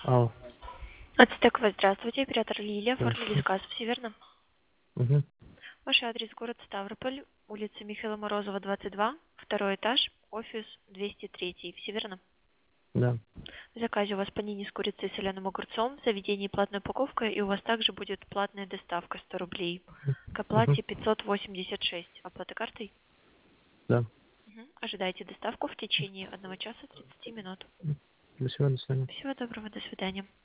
Алло. Ацтекова, здравствуйте. Оператор Лилия. Оформили Здравствуйте. заказ, все верно? Угу. Ваш адрес город Ставрополь, улица Михаила Морозова, 22, второй этаж, офис 203. Все верно? Да. В заказе у вас панини с курицей и соленым огурцом, в заведении платная упаковка, и у вас также будет платная доставка 100 рублей. К Угу. оплате 586. Оплата картой? Да. Ожидайте доставку в течение 1 часа 30 минут. До свидания. Всего доброго, до свидания.